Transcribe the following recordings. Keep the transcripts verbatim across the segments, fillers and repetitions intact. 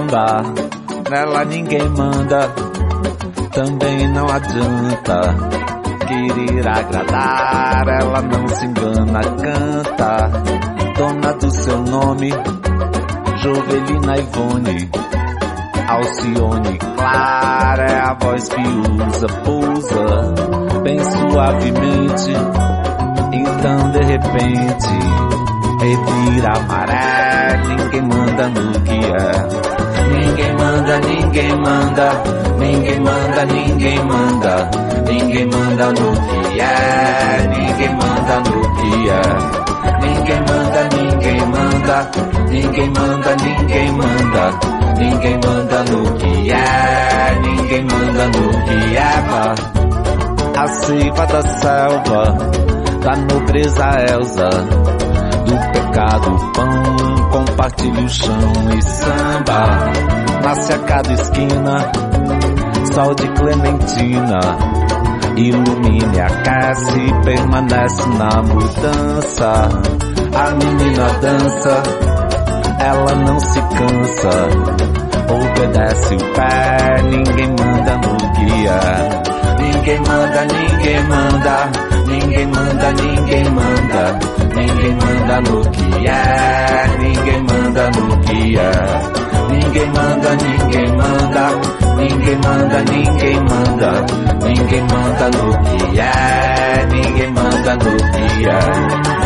samba, nela ninguém manda, também não adianta querer agradar, ela não se engana, canta, dona do seu nome, Jovelina Ivone, Alcione Clara, é a voz que usa, pousa bem suavemente, então de repente revira a maré, ninguém manda no que é. Ninguém manda, ninguém manda, ninguém manda, ninguém manda, ninguém manda no que é, ninguém manda no que é. Ninguém manda, ninguém manda, ninguém manda, ninguém manda, ninguém manda no que é, ninguém manda no que é. A seiva da selva, da nobreza Elsa, do pecado pão, compartilha o chão e samba, nasce a cada esquina, sol de clementina, ilumina, aquece, permanece na mudança, a menina dança, ela não se cansa, obedece o pé, ninguém manda no que é. Ninguém manda, ninguém manda, ninguém manda, ninguém manda, ninguém manda no que é, ninguém manda no que é. Ninguém manda, ninguém manda, ninguém manda, ninguém manda, ninguém manda no que é, ninguém manda no que é.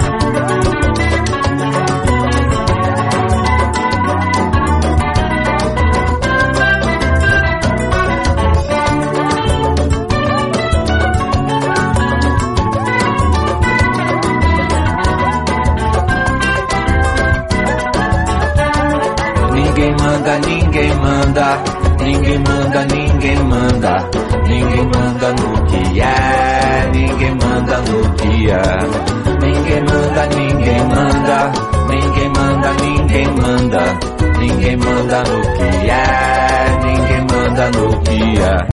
Ninguém manda, ninguém manda, ninguém manda, ninguém manda, ninguém manda no que é, ninguém manda no que é. Ninguém manda, ninguém manda, ninguém manda, ninguém manda, ninguém manda no que é, ninguém manda no que é.